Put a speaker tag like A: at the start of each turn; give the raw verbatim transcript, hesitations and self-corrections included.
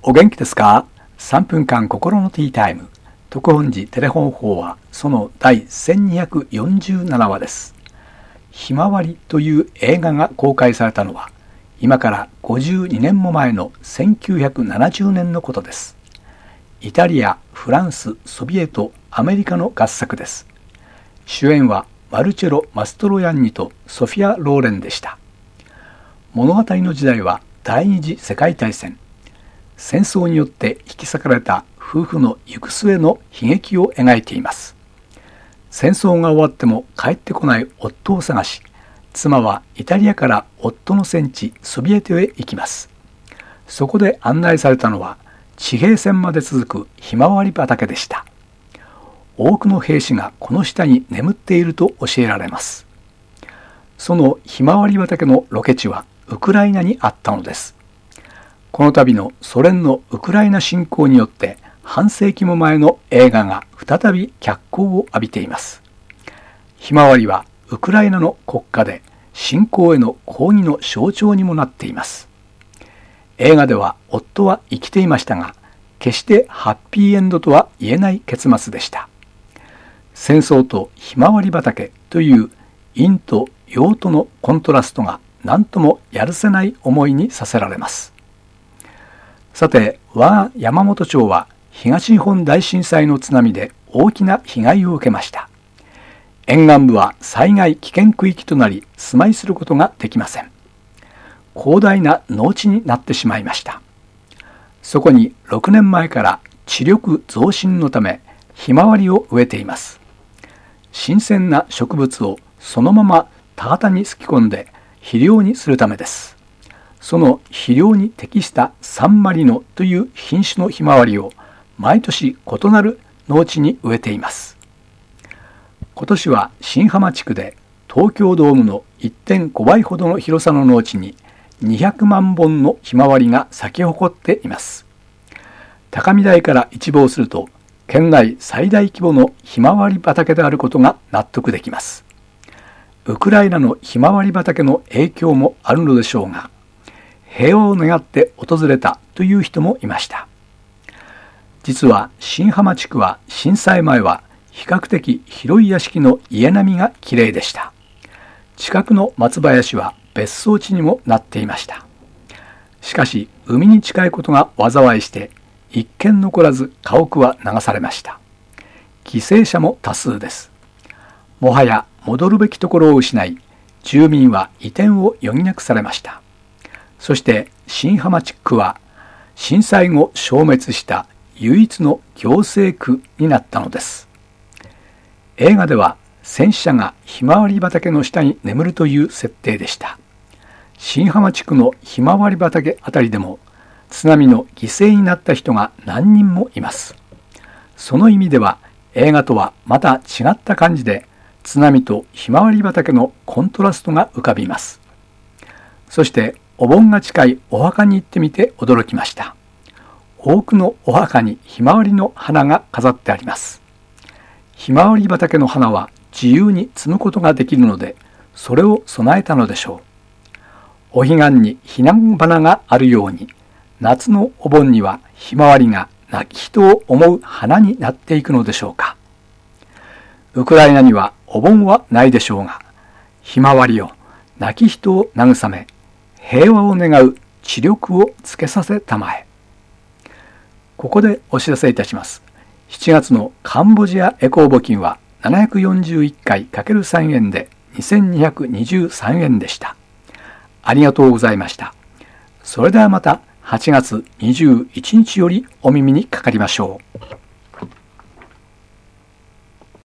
A: お元気ですか？さんぷんかん心のティータイム。特本寺テレフォン法はそのだいせんにひゃくよんじゅうななわです。ひまわりという映画が公開されたのは今からごじゅうにねんも前のせんきゅうひゃくななじゅうねんのことです。イタリア、フランス、ソビエト、アメリカの合作です。主演はマルチェロ・マストロヤンニとソフィア・ローレンでした。物語の時代は第二次世界大戦。戦争によって引き裂かれた夫婦の行く末の悲劇を描いています。戦争が終わっても帰ってこない夫を探し、妻はイタリアから夫の戦地ソビエトへ行きます。そこで案内されたのは地平線まで続くひまわり畑でした。多くの兵士がこの下に眠っていると教えられます。そのひまわり畑のロケ地はウクライナにあったのです。この度のソ連のウクライナ侵攻によって半世紀も前の映画が再び脚光を浴びています。ひまわりはウクライナの国歌で侵攻への抗議の象徴にもなっています。映画では夫は生きていましたが、決してハッピーエンドとは言えない結末でした。戦争とひまわり畑という陰と陽とのコントラストが何ともやるせない思いにさせられます。さて、我が山本町は東日本大震災の津波で大きな被害を受けました。沿岸部は災害危険区域となり住まいすることができません。広大な農地になってしまいました。そこにろくねんまえから地力増進のためひまわりを植えています。新鮮な植物をそのまま田畑にすき込んで肥料にするためです。その肥料に適したサンマリノという品種のひまわりを毎年異なる農地に植えています。今年は新浜地区で東京ドームの いってんごばいほどの広さの農地ににひゃくまんぼんのひまわりが咲き誇っています。高見台から一望すると県内最大規模のひまわり畑であることが納得できます。ウクライナのひまわり畑の影響もあるのでしょうが、平和を願って訪れたという人もいました。実は新浜地区は震災前は比較的広い屋敷の家並みがきれいでした。近くの松林は別荘地にもなっていました。しかし海に近いことが災いして一軒残らず家屋は流されました。犠牲者も多数です。もはや戻るべきところを失い、住民は移転を余儀なくされました。そして新浜地区は震災後消滅した唯一の行政区になったのです。映画では戦死者がひまわり畑の下に眠るという設定でした。新浜地区のひまわり畑あたりでも津波の犠牲になった人が何人もいます。その意味では映画とはまた違った感じで津波とひまわり畑のコントラストが浮かびます。そしてお盆が近いお墓に行ってみて驚きました。多くのお墓にひまわりの花が飾ってあります。ひまわり畑の花は自由に摘むことができるので、それを備えたのでしょう。お彼岸に彼岸花があるように、夏のお盆にはひまわりが亡き人を思う花になっていくのでしょうか。ウクライナにはお盆はないでしょうが、ひまわりを亡き人を慰め、平和を願う知力をつけさせたまえ。ここでお知らせいたします。しちがつのカンボジアエコー募金はななひゃくよんじゅういっかい ×さん 円でにせんにひゃくにじゅうさんえんでした。ありがとうございました。それではまたはちがつにじゅういちにちよりお耳にかかりましょう。